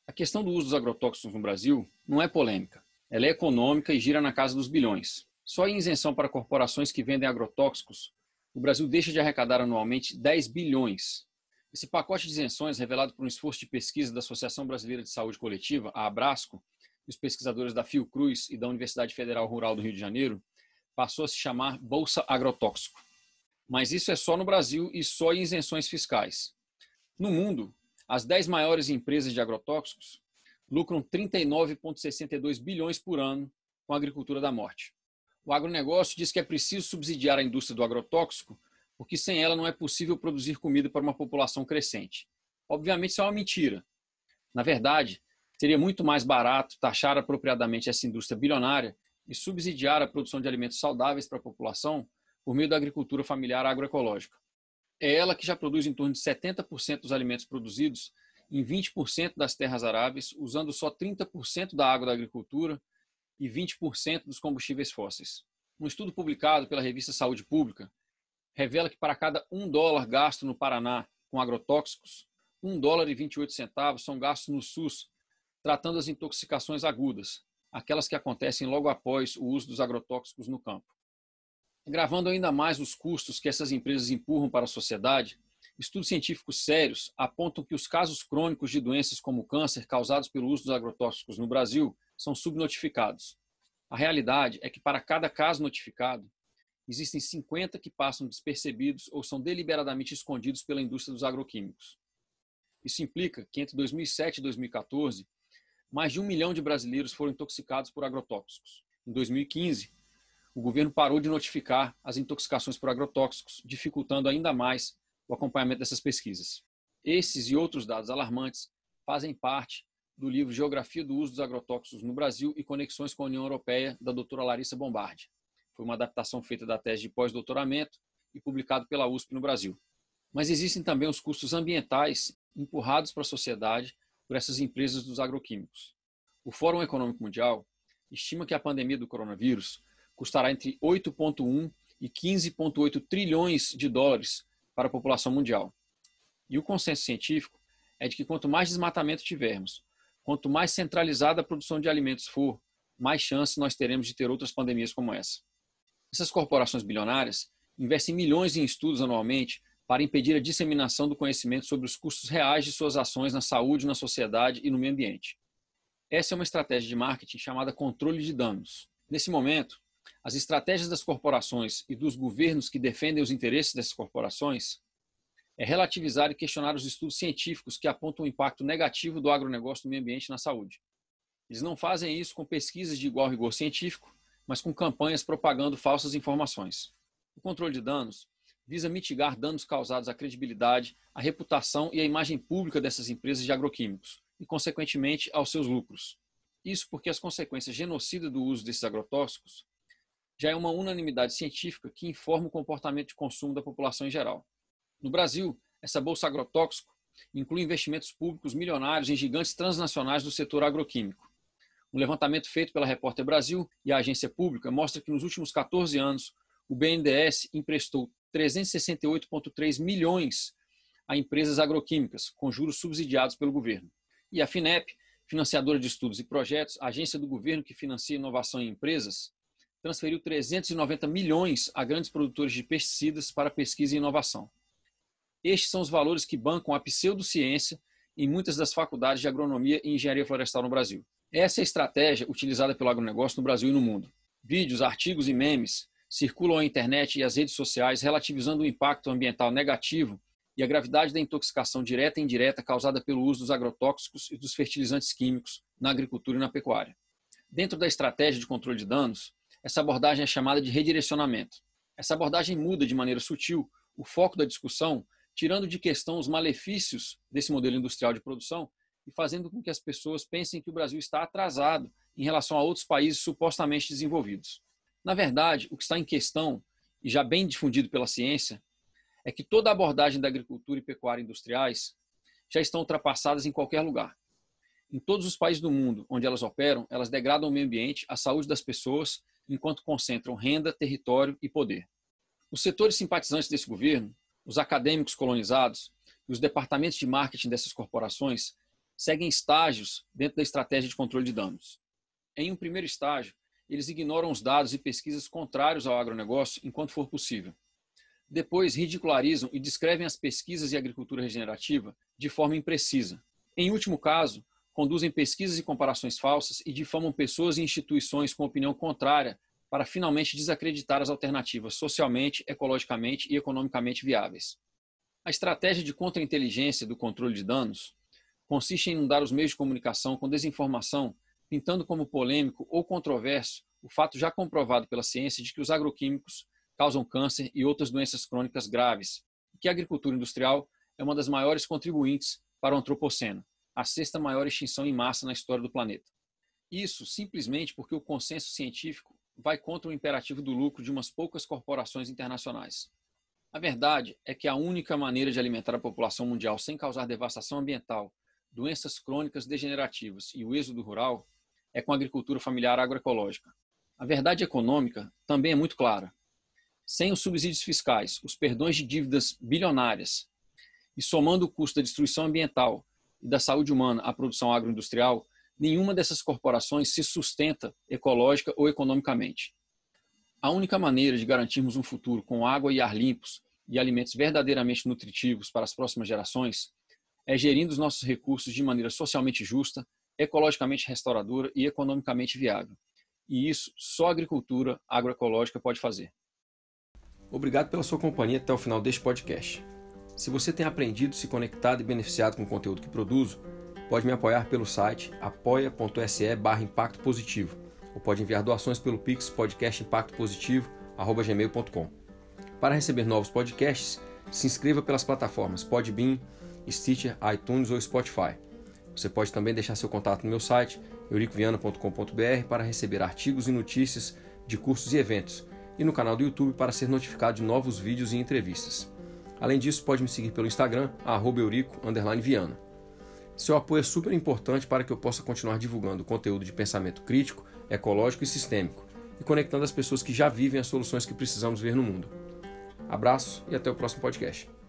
A questão do uso dos agrotóxicos no Brasil não é polêmica. Ela é econômica e gira na casa dos bilhões. Só em isenção para corporações que vendem agrotóxicos, o Brasil deixa de arrecadar anualmente 10 bilhões. Esse pacote de isenções, revelado por um esforço de pesquisa da Associação Brasileira de Saúde Coletiva, a Abrasco, e os pesquisadores da Fiocruz e da Universidade Federal Rural do Rio de Janeiro, passou a se chamar Bolsa Agrotóxico. Mas isso é só no Brasil e só em isenções fiscais. No mundo, as 10 maiores empresas de agrotóxicos lucram 39,62 bilhões por ano com a agricultura da morte. O agronegócio diz que é preciso subsidiar a indústria do agrotóxico porque sem ela não é possível produzir comida para uma população crescente. Obviamente isso é uma mentira. Na verdade, seria muito mais barato taxar apropriadamente essa indústria bilionária e subsidiar a produção de alimentos saudáveis para a população por meio da agricultura familiar agroecológica. É ela que já produz em torno de 70% dos alimentos produzidos em 20% das terras aráveis, usando só 30% da água da agricultura e 20% dos combustíveis fósseis. Um estudo publicado pela revista Saúde Pública revela que para cada $1 gasto no Paraná com agrotóxicos, $1,28 são gastos no SUS, tratando as intoxicações agudas, aquelas que acontecem logo após o uso dos agrotóxicos no campo. Agravando ainda mais os custos que essas empresas empurram para a sociedade, estudos científicos sérios apontam que os casos crônicos de doenças como o câncer causados pelo uso dos agrotóxicos no Brasil são subnotificados. A realidade é que para cada caso notificado, existem 50 que passam despercebidos ou são deliberadamente escondidos pela indústria dos agroquímicos. Isso implica que entre 2007 e 2014, mais de 1 milhão de brasileiros foram intoxicados por agrotóxicos. Em 2015, o governo parou de notificar as intoxicações por agrotóxicos, dificultando ainda mais o acompanhamento dessas pesquisas. Esses e outros dados alarmantes fazem parte do livro Geografia do Uso dos Agrotóxicos no Brasil e Conexões com a União Europeia, da doutora Larissa Bombardi. Foi uma adaptação feita da tese de pós-doutoramento e publicado pela USP no Brasil. Mas existem também os custos ambientais empurrados para a sociedade por essas empresas dos agroquímicos. O Fórum Econômico Mundial estima que a pandemia do coronavírus custará entre 8,1 e 15,8 trilhões de dólares para a população mundial. E o consenso científico é de que quanto mais desmatamento tivermos, quanto mais centralizada a produção de alimentos for, mais chance nós teremos de ter outras pandemias como essa. Essas corporações bilionárias investem milhões em estudos anualmente para impedir a disseminação do conhecimento sobre os custos reais de suas ações na saúde, na sociedade e no meio ambiente. Essa é uma estratégia de marketing chamada controle de danos. Nesse momento, as estratégias das corporações e dos governos que defendem os interesses dessas corporações é relativizar e questionar os estudos científicos que apontam o impacto negativo do agronegócio no meio ambiente e na saúde. Eles não fazem isso com pesquisas de igual rigor científico, mas com campanhas propagando falsas informações. O controle de danos visa mitigar danos causados à credibilidade, à reputação e à imagem pública dessas empresas de agroquímicos e, consequentemente, aos seus lucros. Isso porque as consequências genocidas do uso desses agrotóxicos já é uma unanimidade científica que informa o comportamento de consumo da população em geral. No Brasil, essa bolsa agrotóxico inclui investimentos públicos milionários em gigantes transnacionais do setor agroquímico. Um levantamento feito pela Repórter Brasil e a agência pública mostra que nos últimos 14 anos, o BNDES emprestou 368,3 milhões a empresas agroquímicas, com juros subsidiados pelo governo. E a FINEP, financiadora de estudos e projetos, agência do governo que financia inovação em empresas, transferiu 390 milhões a grandes produtores de pesticidas para pesquisa e inovação. Estes são os valores que bancam a pseudociência em muitas das faculdades de agronomia e engenharia florestal no Brasil. Essa é a estratégia utilizada pelo agronegócio no Brasil e no mundo. Vídeos, artigos e memes circulam na internet e as redes sociais relativizando o impacto ambiental negativo e a gravidade da intoxicação direta e indireta causada pelo uso dos agrotóxicos e dos fertilizantes químicos na agricultura e na pecuária. Dentro da estratégia de controle de danos, essa abordagem é chamada de redirecionamento. Essa abordagem muda de maneira sutil o foco da discussão, tirando de questão os malefícios desse modelo industrial de produção e fazendo com que as pessoas pensem que o Brasil está atrasado em relação a outros países supostamente desenvolvidos. Na verdade, o que está em questão, e já bem difundido pela ciência, é que toda a abordagem da agricultura e pecuária industriais já estão ultrapassadas em qualquer lugar. Em todos os países do mundo onde elas operam, elas degradam o meio ambiente, a saúde das pessoas, enquanto concentram renda, território e poder. Os setores simpatizantes desse governo, os acadêmicos colonizados e os departamentos de marketing dessas corporações seguem estágios dentro da estratégia de controle de danos. Em um primeiro estágio, eles ignoram os dados e pesquisas contrários ao agronegócio enquanto for possível. Depois, ridicularizam e descrevem as pesquisas e agricultura regenerativa de forma imprecisa. Em último caso, conduzem pesquisas e comparações falsas e difamam pessoas e instituições com opinião contrária para finalmente desacreditar as alternativas socialmente, ecologicamente e economicamente viáveis. A estratégia de contra-inteligência do controle de danos consiste em inundar os meios de comunicação com desinformação, pintando como polêmico ou controverso o fato já comprovado pela ciência de que os agroquímicos causam câncer e outras doenças crônicas graves, e que a agricultura industrial é uma das maiores contribuintes para o antropoceno, a sexta maior extinção em massa na história do planeta. Isso simplesmente porque o consenso científico vai contra o imperativo do lucro de umas poucas corporações internacionais. A verdade é que a única maneira de alimentar a população mundial sem causar devastação ambiental, doenças crônicas degenerativas e o êxodo rural é com a agricultura familiar agroecológica. A verdade econômica também é muito clara. Sem os subsídios fiscais, os perdões de dívidas bilionárias e somando o custo da destruição ambiental e da saúde humana à produção agroindustrial, nenhuma dessas corporações se sustenta ecológica ou economicamente. A única maneira de garantirmos um futuro com água e ar limpos e alimentos verdadeiramente nutritivos para as próximas gerações é gerindo os nossos recursos de maneira socialmente justa, ecologicamente restauradora e economicamente viável. E isso só a agricultura agroecológica pode fazer. Obrigado pela sua companhia até o final deste podcast. Se você tem aprendido, se conectado e beneficiado com o conteúdo que produzo, pode me apoiar pelo site apoia.se/impacto positivo ou pode enviar doações pelo Pix podcastimpactopositivo@gmail.com. Para receber novos podcasts, se inscreva pelas plataformas Podbean, Stitcher, iTunes ou Spotify. Você pode também deixar seu contato no meu site, euricoviana.com.br, para receber artigos e notícias de cursos e eventos, e no canal do YouTube para ser notificado de novos vídeos e entrevistas. Além disso, pode me seguir pelo Instagram, @eurico_viana. Seu apoio é super importante para que eu possa continuar divulgando conteúdo de pensamento crítico, ecológico e sistêmico, e conectando as pessoas que já vivem as soluções que precisamos ver no mundo. Abraço e até o próximo podcast.